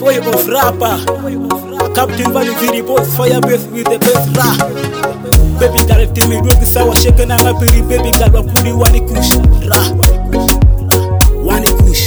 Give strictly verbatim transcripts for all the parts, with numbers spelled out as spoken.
boy of rapper. Captain Valley Viri boss fire base with the best rap. Baby girl tell me do sawa shake na ngapiri baby girl wakudi wani kush ra. Wani kush.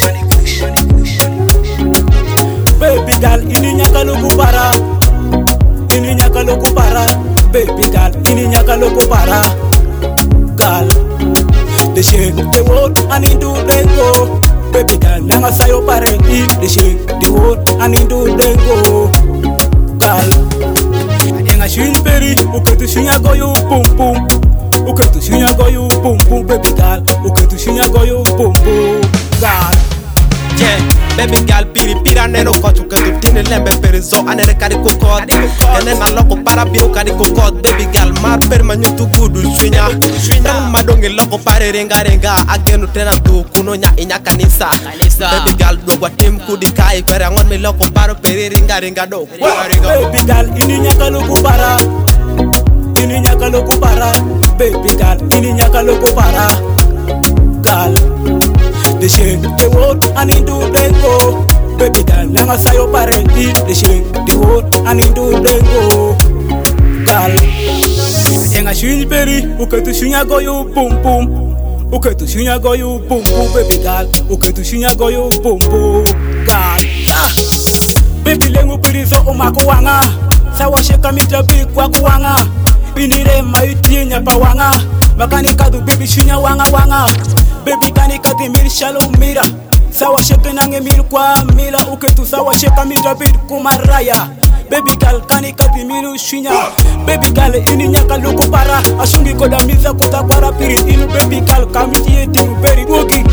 Baby girl ini nyaka loku para. Ini nyaka loku para. Baby girl ini nyaka loku para. Girl the shake the world and into the go. Baby girl nanga sayo pare i the shake the world and into the go. Girl enga shin peri uketu shinya go you pum pum. Uketu shinya go you pum pum baby girl. Uketu shinya go you pum pum. Girl yeah, baby girl piri pira neno kochu ketu tini lembe perizo anere kari kokot ene na loko para biu kari kokot baby girl mar per manyutu gudu swinya nang madonge loko pare renga renga agenu tena tu kuno nya inya kanisa baby girl do kwa tim kudi kai pere ngon mi loko paro pere renga renga do baby girl ini nyaka loko para ini nyaka loko para baby girl ini nyaka loko para girl the shake the world and into the go. Baby girl, nanga sayo pare i the shake the world and into the go. Girl, enga shin peri uketu shinya go you pum pum. Uketu shinya go you pum pum baby girl. Uketu shinya go you pum pum. Girl, baby lengu pirizo umako wanga. Sawa sheka mitra big kwa kuwanga. Binire maiti nya pa wanga. Makani kadu baby shinya wanga wanga. Baby kani kati mil shalo mira. Sawa sheke nange mil kwa mila. Uketu sawa sheka mitra bid kumaraya. Baby girl kani kati milu shinya. Baby girl ini nyaka loko para. Asungi koda miza kota kwara piri inu. Baby girl kamiti yetimu very wogi.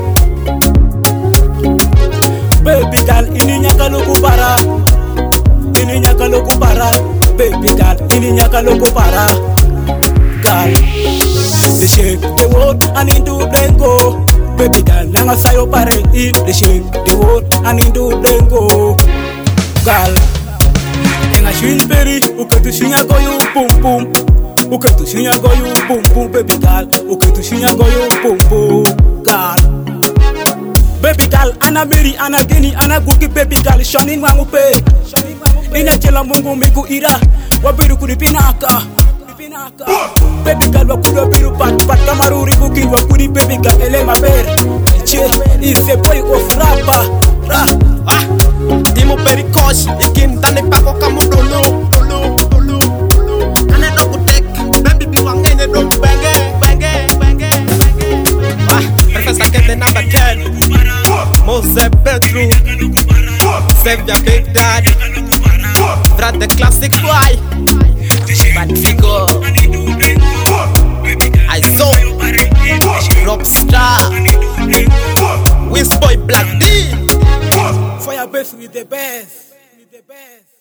Baby girl ini nyaka loko para. Ini nyaka loko para. Baby girl ini nyaka loko para. Girl the shake the world and into the go. Baby girl nanga sayo pare i the shake the world and into the go. Girl enga shin peri uketu shinya go you pum pum. Uketu shinya go you pum pum baby girl. Uketu shinya go you pum pum. Girl baby girl ana meri ana geni ana guki baby girl shonin wangu pe. Ina chela mungu miku ira wabiru kunipinaka. Baby girl wakudo biru pat pat kamaruri bukin wakuni baby girl ele maber. Che is a boy of rapper. Ra ah dimo perikosh yakin tane pako kamudolo dolo dolo dolo ane no kutek baby bi wangene do benge benge benge ah professor get the number ten Mose Petru save your big daddy Brad the classic boy Bad figure I saw Rockstar Wiz Boy Black D Fire base with the best. With the best.